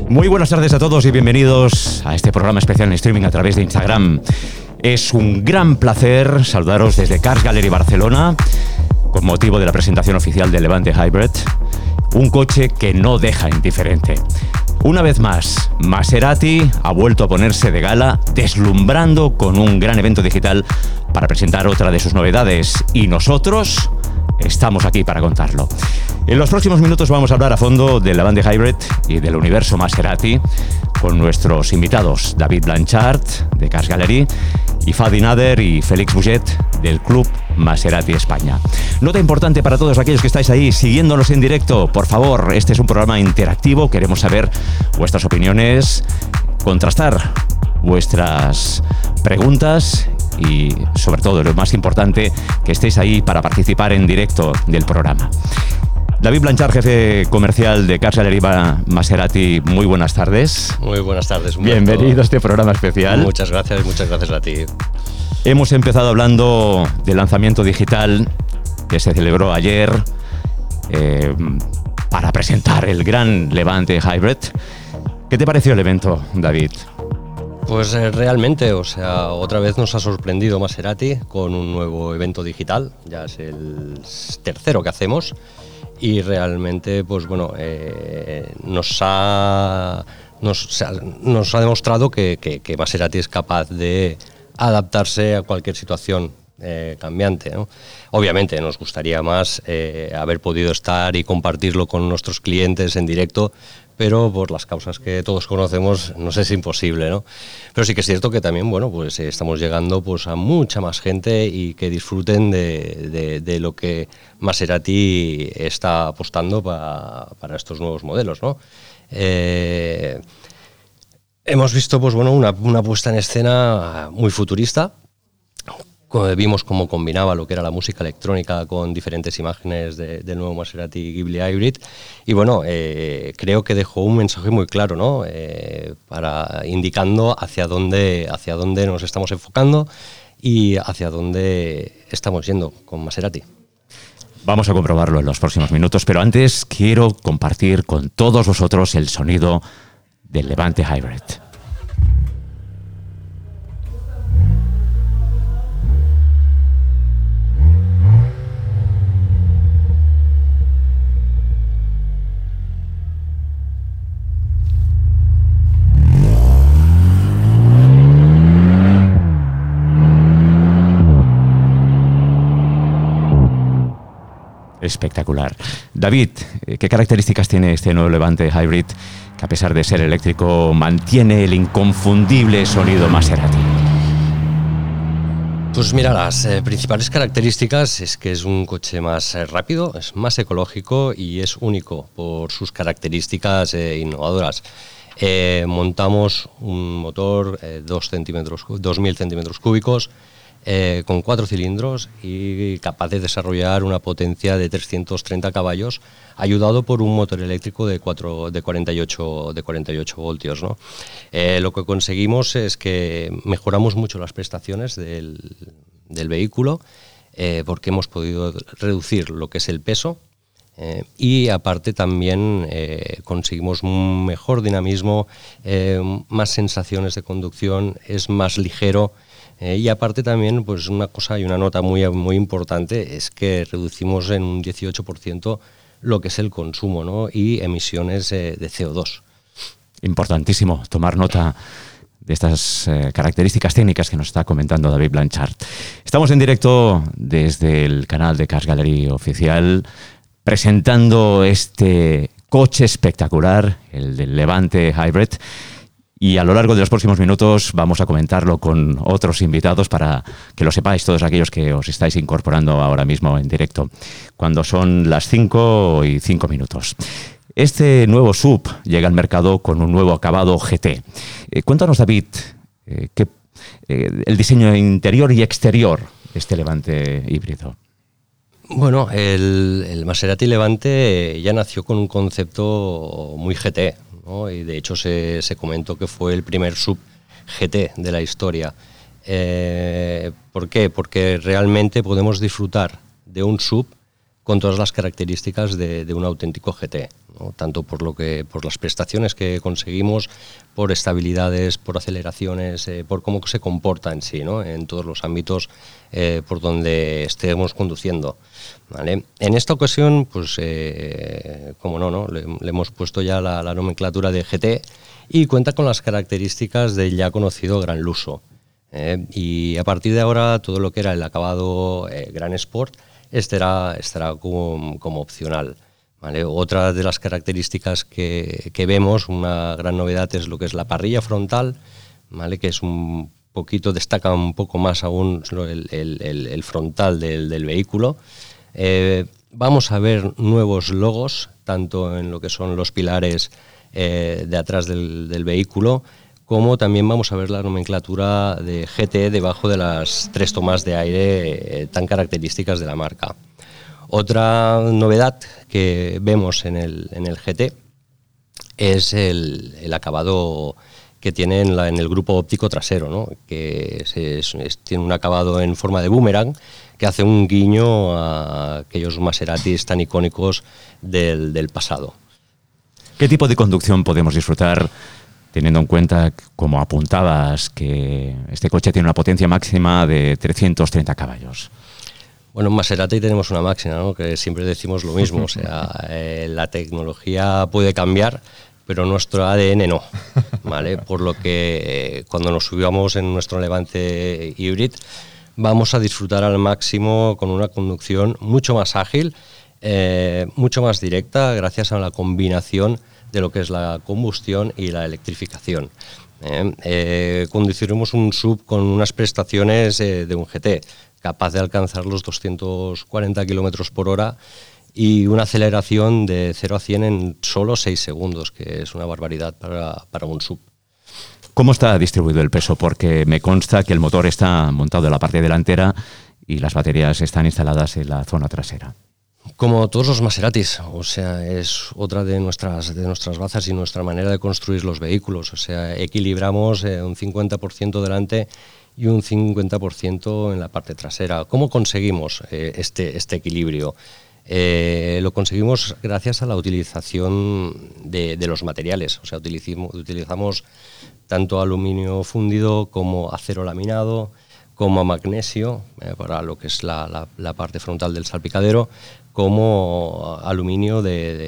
Muy buenas tardes a todos y bienvenidos a este programa especial en streaming a través de Instagram. Es un gran placer saludaros desde Cars Gallery Barcelona con motivo de la presentación oficial del Levante Hybrid, un coche que no deja indiferente. Una vez más, Maserati ha vuelto a ponerse de gala, deslumbrando con un gran evento digital para presentar otra de sus novedades, y nosotros estamos aquí para contarlo. En los próximos minutos vamos a hablar a fondo del Levante Hybrid y del universo Maserati con nuestros invitados David Blanchard de Cars Gallery y Fadi Nader y Félix Bouget del Club Maserati España. Nota importante para todos aquellos que estáis ahí siguiéndonos en directo. Por favor, este es un programa interactivo. Queremos saber vuestras opiniones, contrastar vuestras preguntas y, sobre todo, lo más importante, que estéis ahí para participar en directo del programa. David Blanchard, jefe comercial de Cars Gallery Maserati, muy buenas tardes. Muy buenas tardes. Bienvenido a este programa especial. Muchas gracias a ti. Hemos empezado hablando del lanzamiento digital que se celebró ayer para presentar el gran Levante Hybrid. ¿Qué te pareció el evento, David? Pues realmente, otra vez nos ha sorprendido Maserati con un nuevo evento digital. Ya es el tercero que hacemos. Y realmente, pues bueno, nos ha demostrado que Maserati es capaz de adaptarse a cualquier situación cambiante, ¿no? Obviamente nos gustaría más haber podido estar y compartirlo con nuestros clientes en directo, pero por las causas que todos conocemos nos es imposible, ¿no? Pero sí que es cierto que también, bueno, pues estamos llegando pues a mucha más gente y que disfruten de lo que Maserati está apostando para estos nuevos modelos, ¿no? Hemos visto, pues bueno, una puesta en escena muy futurista. Vimos cómo combinaba lo que era la música electrónica con diferentes imágenes del nuevo Maserati Ghibli Hybrid, y bueno, creo que dejó un mensaje muy claro, ¿no? Indicando hacia dónde nos estamos enfocando y hacia dónde estamos yendo con Maserati. Vamos a comprobarlo en los próximos minutos, pero antes quiero compartir con todos vosotros el sonido del Levante Hybrid. Espectacular. David, ¿qué características tiene este nuevo Levante Hybrid que, a pesar de ser eléctrico, mantiene el inconfundible sonido Maserati? Pues mira, las principales características es que es un coche más rápido, es más ecológico y es único por sus características innovadoras. Montamos un motor 2.000 centímetros cúbicos, con 4 cilindros y capaz de desarrollar una potencia de 330 caballos, ayudado por un motor eléctrico de 48 voltios, ¿no? Lo que conseguimos es que mejoramos mucho las prestaciones del vehículo, porque hemos podido reducir lo que es el peso, y aparte también conseguimos un mejor dinamismo, más sensaciones de conducción, es más ligero. Y aparte también, pues una cosa y una nota muy, muy importante es que reducimos en un 18% lo que es el consumo, ¿no? Y emisiones de CO2. Importantísimo tomar nota de estas características técnicas que nos está comentando David Blanchard. Estamos en directo desde el canal de Cars Gallery Oficial, presentando este coche espectacular, el del Levante Hybrid. Y a lo largo de los próximos minutos vamos a comentarlo con otros invitados para que lo sepáis todos aquellos que os estáis incorporando ahora mismo en directo, cuando son las 5:05. Este nuevo SUV llega al mercado con un nuevo acabado GT. Cuéntanos, David, el diseño interior y exterior de este Levante híbrido. Bueno, el Maserati Levante ya nació con un concepto muy GT, ¿no? Y de hecho se comentó que fue el primer SUV GT de la historia. ¿Por qué? Porque realmente podemos disfrutar de un SUV con todas las características de un auténtico GT, ¿no? Tanto por las prestaciones que conseguimos, por estabilidades, por aceleraciones, por cómo se comporta en sí, ¿no? En todos los ámbitos por donde estemos conduciendo, ¿vale? En esta ocasión, pues, como no, le hemos puesto ya la nomenclatura de GT y cuenta con las características del ya conocido Gran Lusso. Y a partir de ahora todo lo que era el acabado Gran Sport estará como opcional, ¿vale? Otra de las características que vemos, una gran novedad, es lo que es la parrilla frontal, ¿vale? Que es destaca un poco más aún el frontal del vehículo. Vamos a ver nuevos logos, tanto en lo que son los pilares de atrás del vehículo, como también vamos a ver la nomenclatura de GT debajo de las 3 tomas de aire tan características de la marca. Otra novedad que vemos en el GT es el acabado que tiene en el grupo óptico trasero, ¿no? Que tiene un acabado en forma de boomerang que hace un guiño a aquellos Maseratis tan icónicos del pasado. ¿Qué tipo de conducción podemos disfrutar, teniendo en cuenta, como apuntabas, que este coche tiene una potencia máxima de 330 caballos? Bueno, en Maserati tenemos una máxima, ¿no? Que siempre decimos lo mismo, o sea, la tecnología puede cambiar, pero nuestro ADN no, ¿vale? Por lo que cuando nos subamos en nuestro Levante Hybrid vamos a disfrutar al máximo con una conducción mucho más ágil, mucho más directa, gracias a la combinación de lo que es la combustión y la electrificación. Conduciremos un SUV con unas prestaciones de un GT, capaz de alcanzar los 240 kilómetros por hora y una aceleración de 0 a 100 en solo 6 segundos, que es una barbaridad para un SUV. ¿Cómo está distribuido el peso? Porque me consta que el motor está montado en la parte delantera y las baterías están instaladas en la zona trasera. Como todos los Maseratis, o sea, es otra de nuestras bazas y nuestra manera de construir los vehículos. O sea, equilibramos un 50% delante y un 50% en la parte trasera. ¿Cómo conseguimos este equilibrio? Lo conseguimos gracias a la utilización de los materiales. O sea, utilizamos tanto aluminio fundido como acero laminado, como magnesio para lo que es la parte frontal del salpicadero, como aluminio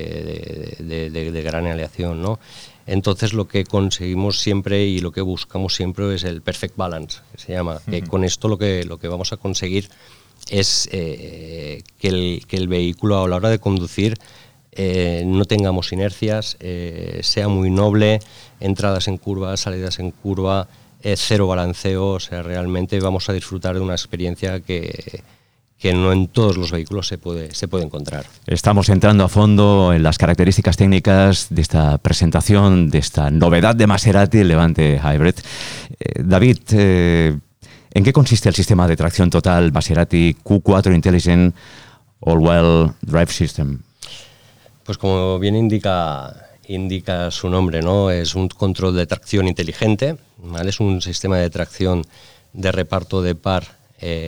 de gran aleación, ¿no? Entonces lo que conseguimos siempre y lo que buscamos siempre es el perfect balance, que se llama. Que con esto lo que vamos a conseguir es que el vehículo a la hora de conducir no tengamos inercias, sea muy noble, entradas en curva, salidas en curva, cero balanceo. O sea, realmente vamos a disfrutar de una experiencia que no en todos los vehículos se puede encontrar. Estamos entrando a fondo en las características técnicas de esta presentación, de esta novedad de Maserati, el Levante Hybrid. David, ¿en qué consiste el sistema de tracción total Maserati Q4 Intelligent All-Wheel Drive System? Pues como bien indica su nombre, ¿no? Es un control de tracción inteligente, ¿vale? Es un sistema de tracción de reparto de par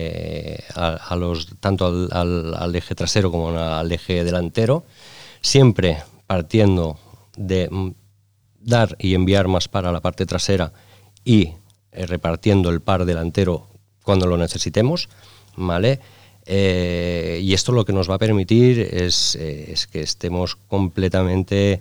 tanto al eje trasero como al eje delantero, siempre partiendo de dar y enviar más par a la parte trasera y repartiendo el par delantero cuando lo necesitemos, ¿vale? Y esto lo que nos va a permitir es que estemos completamente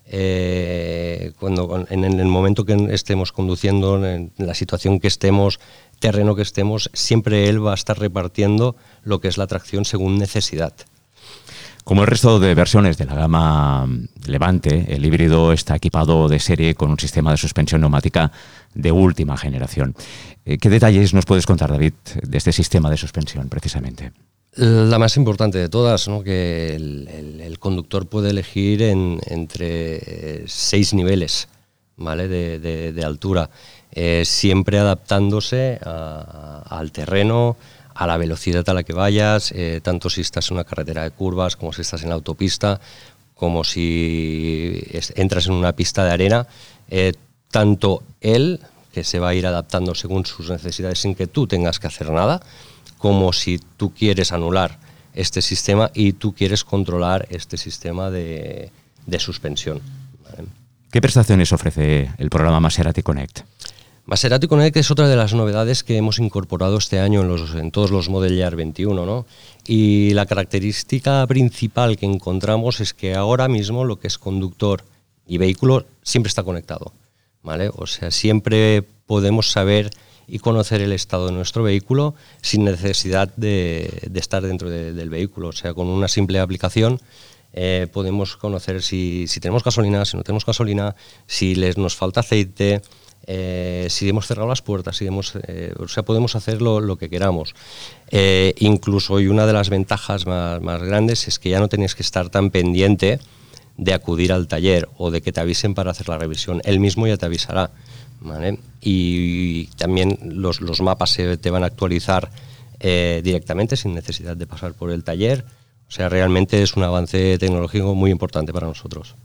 en el momento que estemos conduciendo, en la situación que estemos, terreno que estemos, siempre él va a estar repartiendo lo que es la tracción según necesidad. Como el resto de versiones de la gama Levante, el híbrido está equipado de serie con un sistema de suspensión neumática de última generación. ¿Qué detalles nos puedes contar, David, de este sistema de suspensión precisamente? La más importante de todas, ¿no? Que el conductor puede elegir entre 6 niveles, ¿vale? de altura, siempre adaptándose al terreno, a la velocidad a la que vayas, tanto si estás en una carretera de curvas, como si estás en la autopista, como si entras en una pista de arena. Tanto él, que se va a ir adaptando según sus necesidades sin que tú tengas que hacer nada, como si tú quieres anular este sistema y tú quieres controlar este sistema de de suspensión. ¿Vale? ¿Qué prestaciones ofrece el programa Maserati Connect? Maserati Connect es otra de las novedades que hemos incorporado este año en todos los Model Year 21, ¿no? Y la característica principal que encontramos es que ahora mismo lo que es conductor y vehículo siempre está conectado, ¿vale? O sea, siempre podemos saber y conocer el estado de nuestro vehículo sin necesidad de estar dentro del vehículo. O sea, con una simple aplicación podemos conocer si tenemos gasolina, si no tenemos gasolina, si nos falta aceite, si hemos cerrado las puertas, o sea, podemos hacer lo que queramos. Incluso, y una de las ventajas más grandes es que ya no tenéis que estar tan pendiente de acudir al taller o de que te avisen para hacer la revisión. Él mismo ya te avisará, ¿vale? Y también los mapas te van a actualizar directamente sin necesidad de pasar por el taller. O sea, realmente es un avance tecnológico muy importante para nosotros.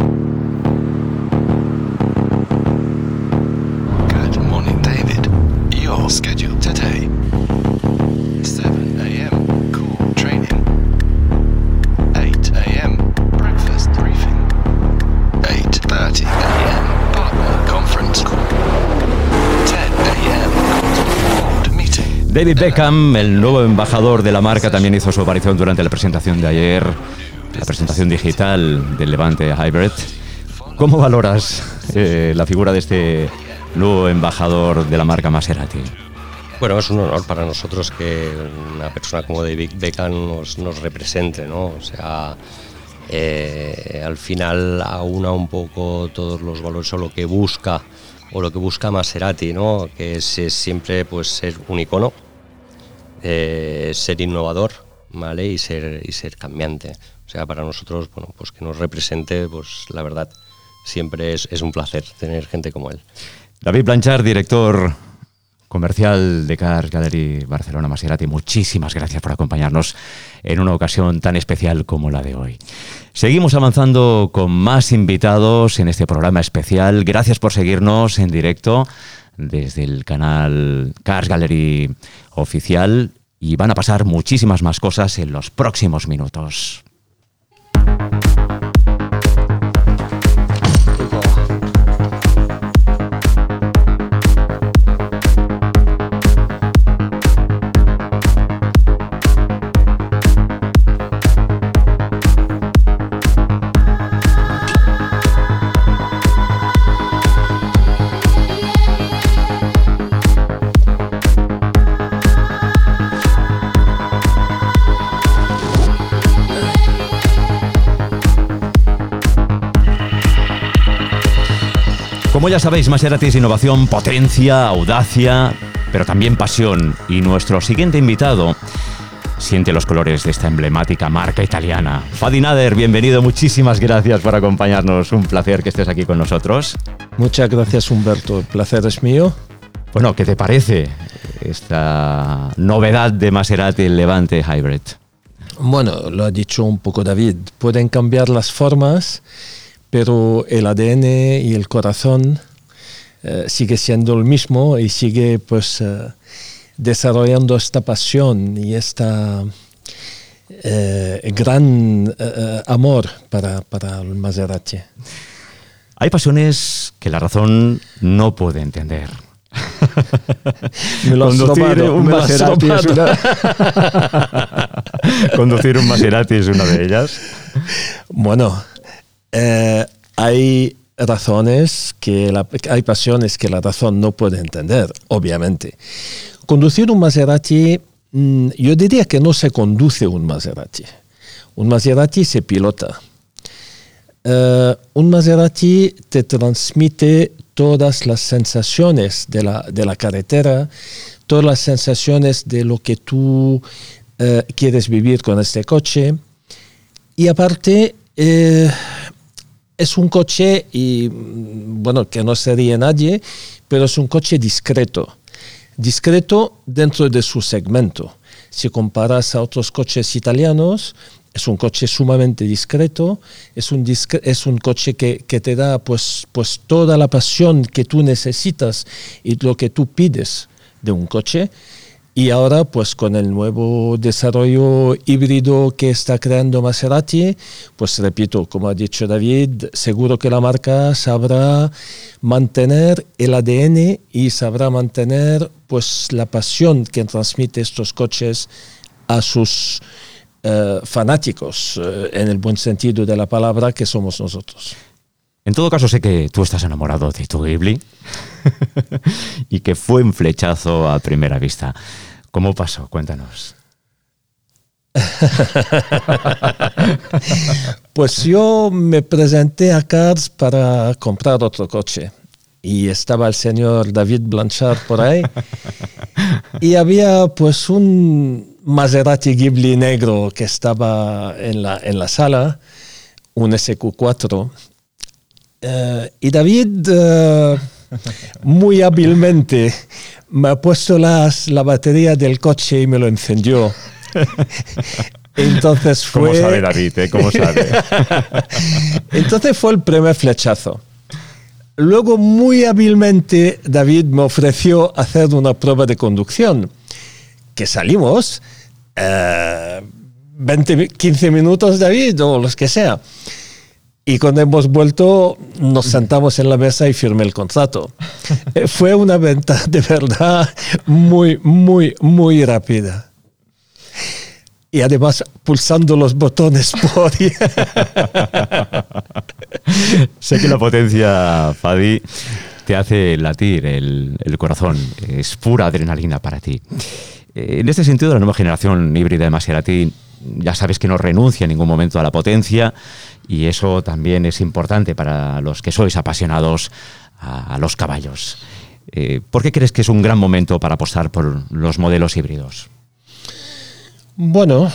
Good morning, David. Your schedule today. 7 a.m. core training. 8 a.m. breakfast briefing. 8:30 a.m. partner conference call. 10 a.m. board meeting. David Beckham, el nuevo embajador de la marca, también hizo su aparición durante la presentación de ayer, la presentación digital del Levante Hybrid. ¿Cómo valoras la figura de este nuevo embajador de la marca Maserati? Bueno, es un honor para nosotros que una persona como David Beckham nos represente, ¿no? O sea, al final aúna un poco todos los valores o lo que busca Maserati, ¿no? Que es siempre pues ser un icono, ser innovador, ¿vale? Y ser cambiante. O sea, para nosotros, bueno, pues que nos represente, pues la verdad, siempre es un placer tener gente como él. David Blanchard, director comercial de Cars Gallery Barcelona Maserati, muchísimas gracias por acompañarnos en una ocasión tan especial como la de hoy. Seguimos avanzando con más invitados en este programa especial. Gracias por seguirnos en directo desde el canal Cars Gallery Oficial y van a pasar muchísimas más cosas en los próximos minutos. Como ya sabéis, Maserati es innovación, potencia, audacia, pero también pasión. Y nuestro siguiente invitado siente los colores de esta emblemática marca italiana. Fadi Nader, bienvenido, muchísimas gracias por acompañarnos. Un placer que estés aquí con nosotros. Muchas gracias, Humberto. El placer es mío. Bueno, ¿qué te parece esta novedad de Maserati, el Levante Hybrid? Bueno, lo ha dicho un poco David. Pueden cambiar las formas, pero el ADN y el corazón sigue siendo el mismo y sigue pues desarrollando esta pasión y esta gran amor para el Maserati. Hay pasiones que la razón no puede entender. Me lo has robado, un Maserati es una... Conducir un Maserati es una de ellas. Bueno, hay razones hay pasiones que la razón no puede entender, obviamente. Conducir un Maserati, yo diría que no se conduce un Maserati. Un Maserati se pilota. Un Maserati te transmite todas las sensaciones de la carretera, todas las sensaciones de lo que tú quieres vivir con este coche. Y aparte, es un coche, y bueno, que no se ríe nadie, pero es un coche discreto. Discreto dentro de su segmento. Si comparas a otros coches italianos, es un coche sumamente discreto, es un coche que te da pues toda la pasión que tú necesitas y lo que tú pides de un coche. Y ahora, pues con el nuevo desarrollo híbrido que está creando Maserati, pues repito, como ha dicho David, seguro que la marca sabrá mantener el ADN y sabrá mantener pues la pasión que transmite estos coches a sus fanáticos, en el buen sentido de la palabra, que somos nosotros. En todo caso, sé que tú estás enamorado de tu Ghibli y que fue un flechazo a primera vista. ¿Cómo pasó? Cuéntanos. Pues yo me presenté a Cars para comprar otro coche y estaba el señor David Blanchard por ahí y había pues un Maserati Ghibli negro que estaba en la sala, un SQ4, y David muy hábilmente me ha puesto la batería del coche y me lo encendió. Entonces fue... ¿Cómo sabe David? ¿Cómo sabe? Entonces fue el primer flechazo. Luego, muy hábilmente, David me ofreció hacer una prueba de conducción, que salimos 15 minutos, David, o los que sea. Y cuando hemos vuelto, nos sentamos en la mesa y firmé el contrato. Fue una venta de verdad muy, muy, muy rápida. Y además pulsando los botones por... Sé que la potencia, Fadi, te hace latir el corazón. Es pura adrenalina para ti. En este sentido, la nueva generación híbrida de Maserati, ya sabes que no renuncia en ningún momento a la potencia, y eso también es importante para los que sois apasionados a los caballos. ¿Por qué crees que es un gran momento para apostar por los modelos híbridos? Bueno,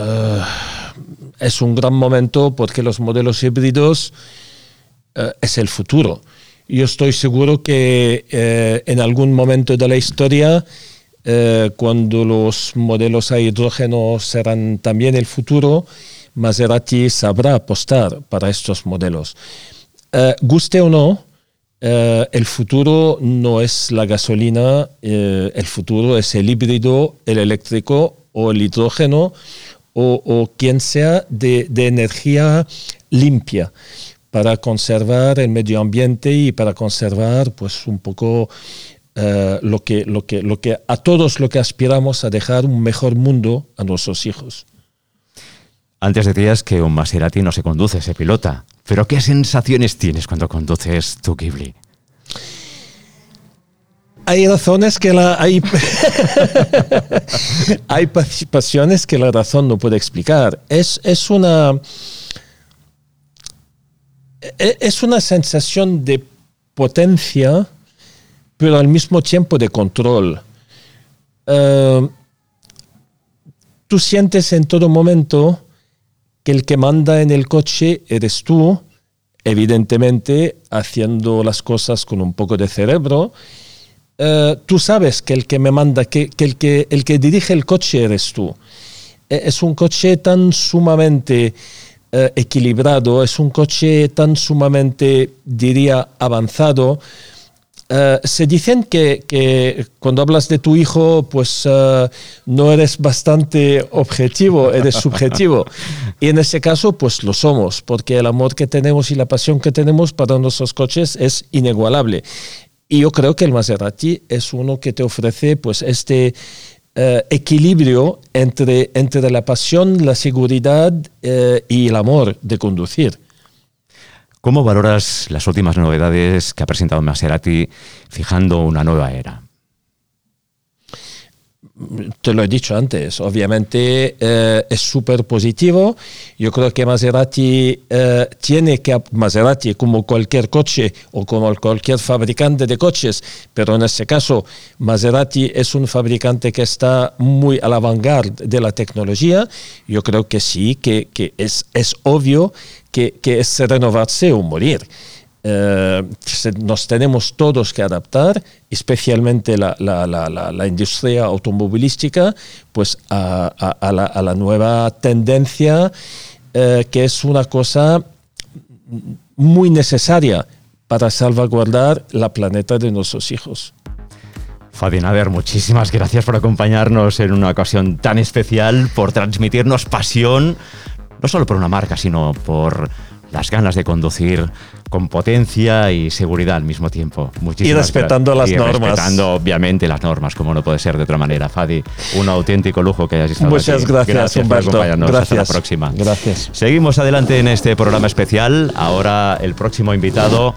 es un gran momento porque los modelos híbridos es el futuro. Yo estoy seguro que en algún momento de la historia, cuando los modelos a hidrógeno serán también el futuro, Maserati sabrá apostar para estos modelos. Guste o no, el futuro no es la gasolina, el futuro es el híbrido, el eléctrico o el hidrógeno o quien sea de energía limpia para conservar el medio ambiente y para conservar pues un poco lo que a todos lo que aspiramos a dejar un mejor mundo a nuestros hijos. Antes decías que un Maserati no se conduce, se pilota. ¿Pero qué sensaciones tienes cuando conduces tu Ghibli? Hay razones que hay pasiones que la razón no puede explicar. Es una sensación de potencia, pero al mismo tiempo de control. Tú sientes en todo momento que el que manda en el coche eres tú, evidentemente haciendo las cosas con un poco de cerebro. Tú sabes que el que me manda, que el que dirige el coche eres tú. Es un coche tan sumamente equilibrado, es un coche tan sumamente, diría, avanzado. Se dicen que cuando hablas de tu hijo, pues no eres bastante objetivo, eres subjetivo. Y en ese caso, pues lo somos, porque el amor que tenemos y la pasión que tenemos para nuestros coches es inigualable. Y yo creo que el Maserati es uno que te ofrece pues este equilibrio entre la pasión, la seguridad y el amor de conducir. ¿Cómo valoras las últimas novedades que ha presentado Maserati fijando una nueva era? Te lo he dicho antes, obviamente es súper positivo. Yo creo que Maserati Maserati, como cualquier coche o como cualquier fabricante de coches, pero en este caso Maserati es un fabricante que está muy a la vanguardia de la tecnología. Yo creo que sí, que es obvio que es renovarse o morir. Nos tenemos todos que adaptar, especialmente la industria automovilística, pues a la nueva tendencia, que es una cosa muy necesaria para salvaguardar la planeta de nuestros hijos. Fadi Nader, muchísimas gracias por acompañarnos en una ocasión tan especial, por transmitirnos pasión, no solo por una marca, sino por las ganas de conducir con potencia y seguridad al mismo tiempo. Y respetando las normas. Respetando, obviamente, las normas, como no puede ser de otra manera. Fadi, un auténtico lujo que hayas estado Muchas aquí. Gracias, Humberto. Por acompañarnos. Gracias. Hasta la próxima. Gracias. Seguimos adelante en este programa especial. Ahora el próximo invitado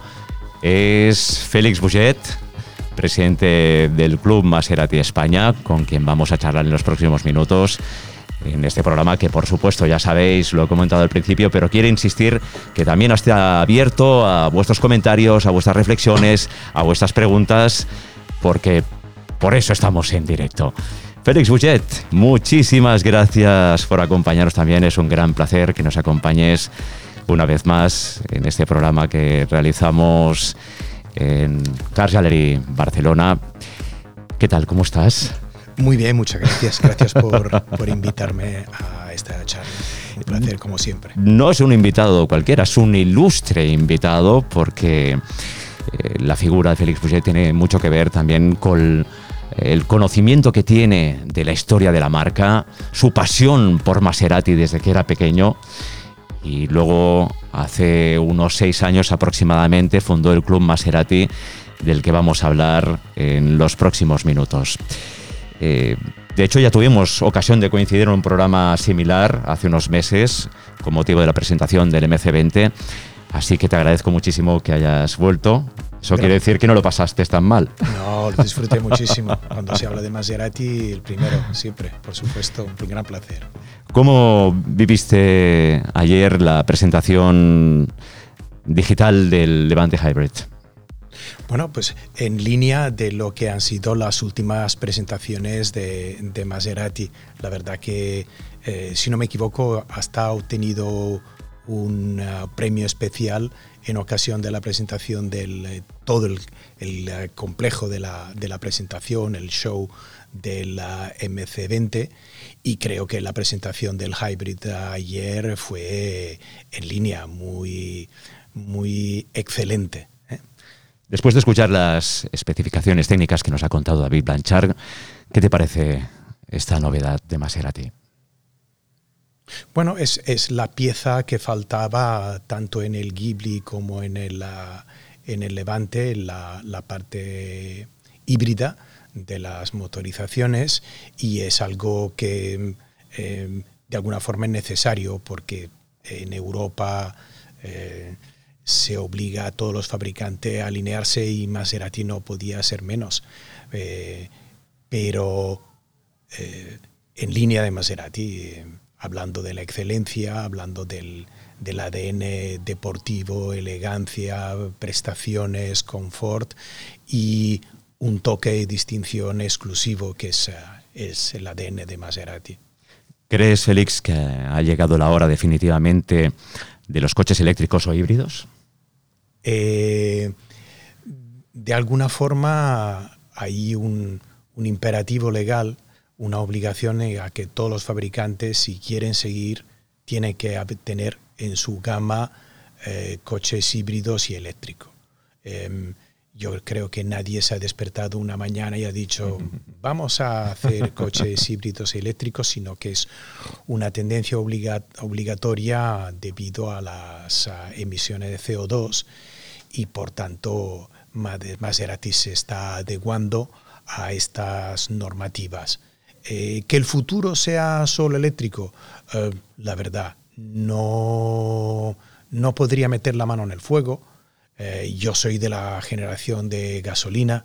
es Félix Bougett, presidente del Club Maserati España, con quien vamos a charlar en los próximos minutos en este programa, que por supuesto ya sabéis, lo he comentado al principio, pero quiero insistir que también está abierto a vuestros comentarios, a vuestras reflexiones, a vuestras preguntas, porque por eso estamos en directo. Félix Bougett, muchísimas gracias por acompañarnos también. Es un gran placer que nos acompañes una vez más en este programa que realizamos en Cars Gallery Barcelona. ¿Qué tal? ¿Cómo estás? Muy bien, muchas gracias. Gracias por invitarme a esta charla. Un placer, como siempre. No es un invitado cualquiera, es un ilustre invitado, porque la figura de Félix Bougett tiene mucho que ver también con el conocimiento que tiene de la historia de la marca, su pasión por Maserati desde que era pequeño, y luego hace unos 6 años aproximadamente fundó el Club Maserati, del que vamos a hablar en los próximos minutos. De hecho, ya tuvimos ocasión de coincidir en un programa similar hace unos meses con motivo de la presentación del MC20, así que te agradezco muchísimo que hayas vuelto. Eso quiere decir que no lo pasaste tan mal. No, lo disfruté muchísimo. Cuando se habla de Maserati, el primero, siempre, por supuesto, un gran placer. ¿Cómo viviste ayer la presentación digital del Levante Hybrid? Bueno, pues en línea de lo que han sido las últimas presentaciones de Maserati. La verdad que, si no me equivoco, hasta ha obtenido un premio especial en ocasión de la presentación del todo el complejo de la presentación, el show del MC20, y creo que la presentación del Hybrid ayer fue en línea muy, muy excelente. Después de escuchar las especificaciones técnicas que nos ha contado David Blanchard, ¿qué te parece esta novedad de Maserati? Bueno, es la pieza que faltaba tanto en el Ghibli como en el Levante, la parte híbrida de las motorizaciones, y es algo que de alguna forma es necesario, porque en Europa se obliga a todos los fabricantes a alinearse y Maserati no podía ser menos. Pero en línea de Maserati, hablando de la excelencia, hablando del ADN deportivo, elegancia, prestaciones, confort y un toque de distinción exclusivo que es el ADN de Maserati. ¿Crees, Félix, que ha llegado la hora definitivamente de los coches eléctricos o híbridos? De alguna forma hay un imperativo legal, una obligación a que todos los fabricantes, si quieren seguir, tienen que tener en su gama coches híbridos y eléctricos. Yo creo que nadie se ha despertado una mañana y ha dicho vamos a hacer coches híbridos y eléctricos, sino que es una tendencia obligatoria debido a las emisiones de CO2, y por tanto Maserati se está adecuando a estas normativas. Que el futuro sea solo eléctrico, la verdad, no podría meter la mano en el fuego. Yo soy de la generación de gasolina.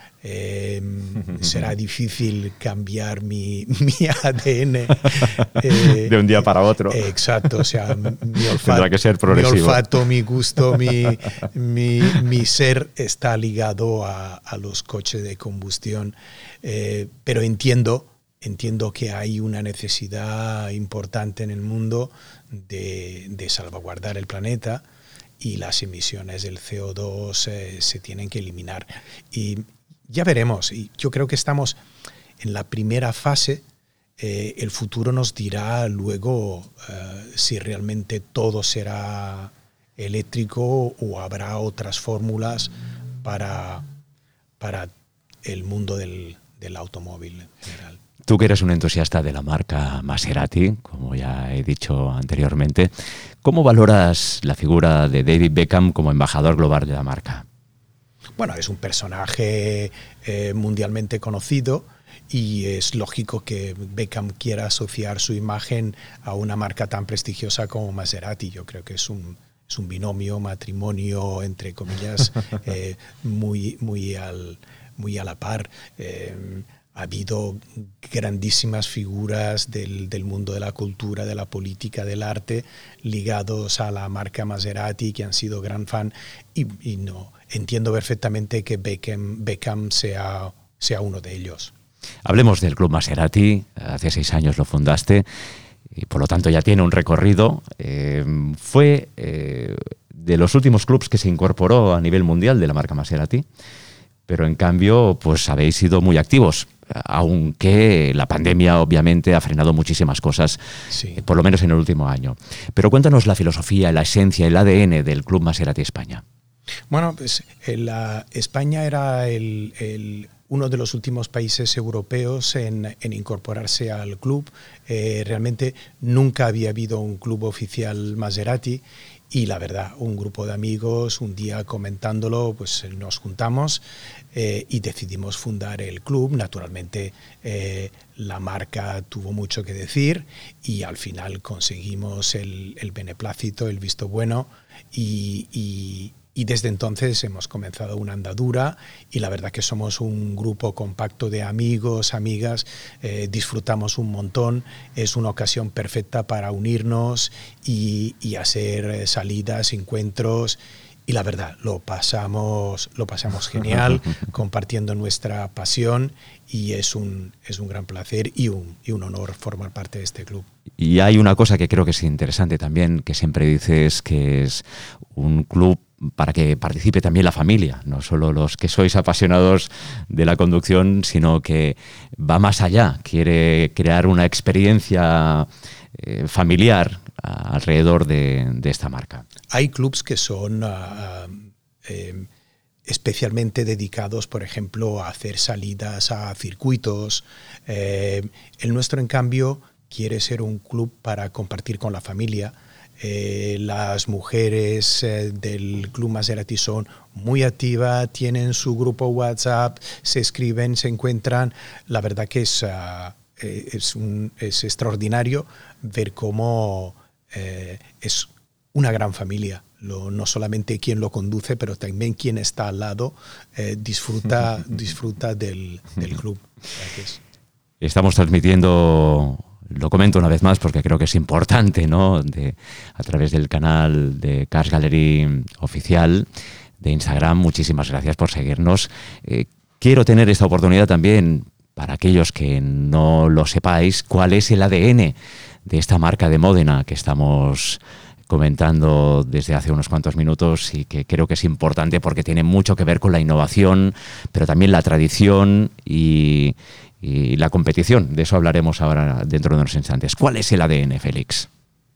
Será difícil cambiar mi ADN de un día para otro. Exacto, o sea, mi olfato, tendrá que ser progresivo. Mi olfato, mi gusto, mi ser está ligado a los coches de combustión, pero entiendo que hay una necesidad importante en el mundo de salvaguardar el planeta, y las emisiones del CO2 se tienen que eliminar. Y ya veremos. Y yo creo que estamos en la primera fase. El futuro nos dirá luego si realmente todo será eléctrico o habrá otras fórmulas para el mundo del automóvil en general. Tú que eres un entusiasta de la marca Maserati, como ya he dicho anteriormente, ¿cómo valoras la figura de David Beckham como embajador global de la marca? Bueno, es un personaje mundialmente conocido y es lógico que Beckham quiera asociar su imagen a una marca tan prestigiosa como Maserati. Yo creo que es un binomio, matrimonio, entre comillas, muy a la par. Ha habido grandísimas figuras del mundo de la cultura, de la política, del arte, ligados a la marca Maserati, que han sido gran fan, y no entiendo perfectamente que Beckham sea uno de ellos. Hablemos del Club Maserati. Hace 6 años lo fundaste y por lo tanto ya tiene un recorrido. Fue de los últimos clubs que se incorporó a nivel mundial de la marca Maserati, pero en cambio pues habéis sido muy activos, aunque la pandemia obviamente ha frenado muchísimas cosas, Sí. Por lo menos en el último año. Pero cuéntanos la filosofía, la esencia, el ADN del Club Maserati España. Bueno, pues España era uno de los últimos países europeos en incorporarse al club. Realmente nunca había habido un club oficial Maserati y la verdad, un grupo de amigos, un día comentándolo, pues nos juntamos y decidimos fundar el club. Naturalmente la marca tuvo mucho que decir y al final conseguimos el beneplácito, el visto bueno y desde entonces hemos comenzado una andadura y la verdad que somos un grupo compacto de amigos, amigas, disfrutamos un montón, es una ocasión perfecta para unirnos y hacer salidas, encuentros y la verdad lo pasamos genial compartiendo nuestra pasión y es un gran placer y un honor formar parte de este club. Y hay una cosa que creo que es interesante también, que siempre dices que es un club para que participe también la familia, no solo los que sois apasionados de la conducción, sino que va más allá, quiere crear una experiencia familiar alrededor de esta marca. Hay clubs que son especialmente dedicados, por ejemplo, a hacer salidas a circuitos. El nuestro, en cambio, quiere ser un club para compartir con la familia. Las mujeres del Club Maserati son muy activas, tienen su grupo WhatsApp, se escriben, se encuentran. La verdad que es extraordinario ver cómo es una gran familia. No solamente quien lo conduce, pero también quien está al lado disfruta del club. Estamos transmitiendo... Lo comento una vez más porque creo que es importante, ¿no? A través del canal de Cars Gallery oficial de Instagram. Muchísimas gracias por seguirnos. Quiero tener esta oportunidad también para aquellos que no lo sepáis, cuál es el ADN de esta marca de Módena que estamos comentando desde hace unos cuantos minutos y que creo que es importante porque tiene mucho que ver con la innovación, pero también la tradición y la competición. De eso hablaremos ahora dentro de unos instantes. ¿Cuál es el ADN, Félix?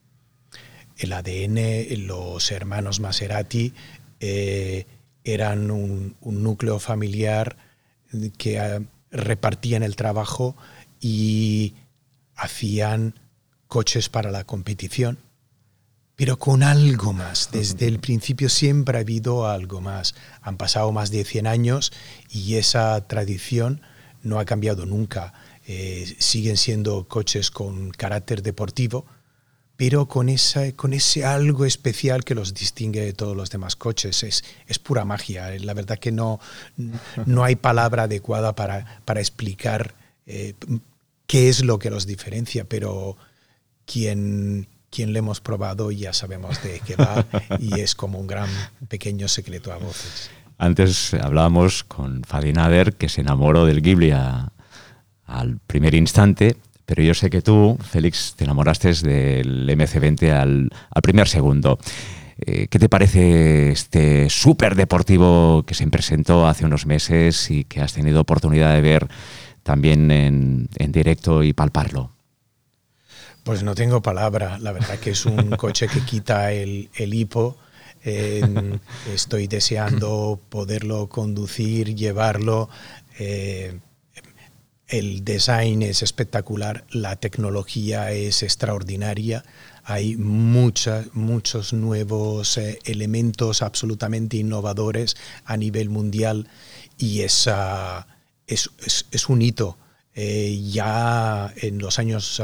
El ADN, los hermanos Maserati eran un núcleo familiar que repartían el trabajo y hacían coches para la competición, pero con algo más. Desde el principio siempre ha habido algo más. Han pasado más de 100 años y esa tradición no ha cambiado nunca. Siguen siendo coches con carácter deportivo, pero con ese algo especial que los distingue de todos los demás coches. Es pura magia. La verdad que no hay palabra adecuada para explicar qué es lo que los diferencia, pero quien le hemos probado ya sabemos de qué va y es como un gran pequeño secreto a voces. Antes hablábamos con Fadi Nader, que se enamoró del Ghibli al primer instante, pero yo sé que tú, Félix, te enamoraste del MC20 al primer segundo. ¿Qué te parece este súper deportivo que se presentó hace unos meses y que has tenido oportunidad de ver también en directo y palparlo? Pues no tengo palabra. La verdad que es un coche que quita el hipo. Estoy deseando poderlo conducir, llevarlo. El design es espectacular, la tecnología es extraordinaria, hay muchos nuevos elementos absolutamente innovadores a nivel mundial y es un hito. Ya en los años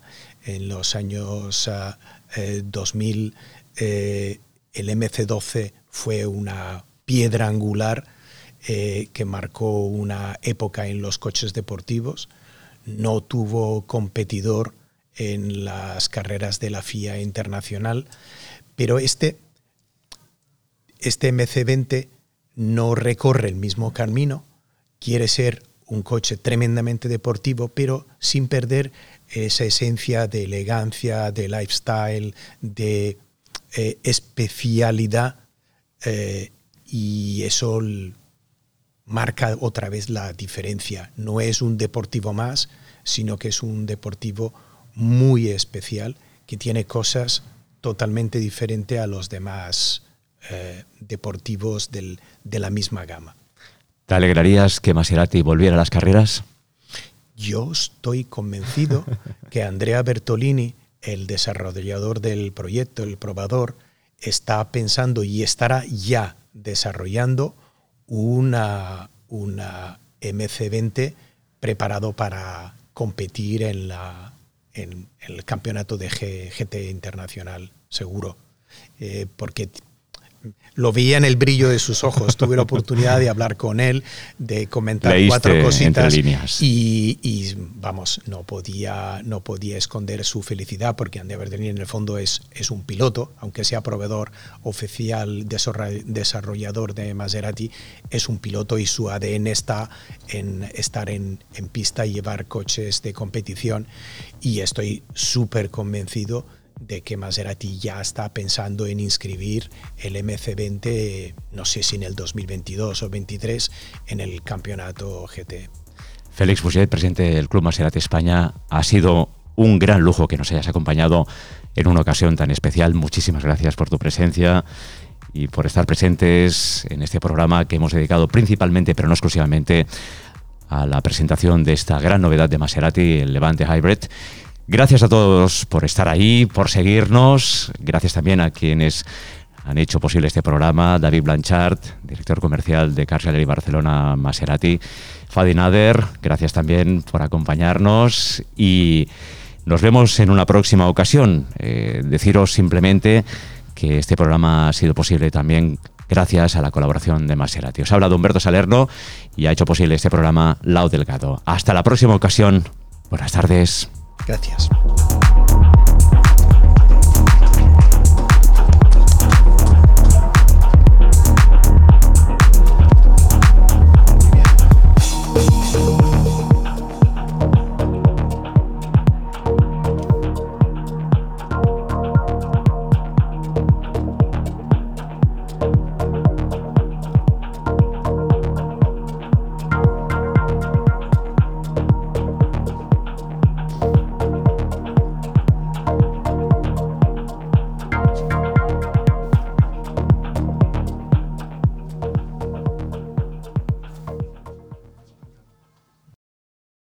2000 el MC12 fue una piedra angular que marcó una época en los coches deportivos. No tuvo competidor en las carreras de la FIA internacional, pero este MC20 no recorre el mismo camino, quiere ser un coche tremendamente deportivo, pero sin perder esa esencia de elegancia, de lifestyle, de especialidad, y eso marca otra vez la diferencia. No es un deportivo más, sino que es un deportivo muy especial, que tiene cosas totalmente diferentes a los demás deportivos de la misma gama. ¿Te alegrarías que Maserati volviera a las carreras? Yo estoy convencido que Andrea Bertolini, el desarrollador del proyecto, el probador, está pensando y estará ya desarrollando una MC20 preparado para competir en el campeonato de GT internacional, seguro. Porque lo veía en el brillo de sus ojos. Tuve la oportunidad de hablar con él, de comentar cuatro cositas y vamos, no podía esconder su felicidad, porque Andrea Bertolini en el fondo es un piloto, aunque sea proveedor oficial, desarrollador de Maserati, es un piloto y su ADN está en estar en pista y llevar coches de competición, y estoy súper convencido de que Maserati ya está pensando en inscribir el MC20, no sé si en el 2022 o 2023, en el campeonato GT. Félix Bougeret, presidente del Club Maserati España, ha sido un gran lujo que nos hayas acompañado en una ocasión tan especial. Muchísimas gracias por tu presencia y por estar presentes en este programa que hemos dedicado principalmente, pero no exclusivamente, a la presentación de esta gran novedad de Maserati, el Levante Hybrid. Gracias a todos por estar ahí, por seguirnos. Gracias también a quienes han hecho posible este programa. David Blanchard, director comercial de Cars Gallery Barcelona Maserati. Fadi Nader, gracias también por acompañarnos y nos vemos en una próxima ocasión. Deciros simplemente que este programa ha sido posible también gracias a la colaboración de Maserati. Os ha hablado Humberto Salerno y ha hecho posible este programa Lau Delgado. Hasta la próxima ocasión. Buenas tardes. Gracias.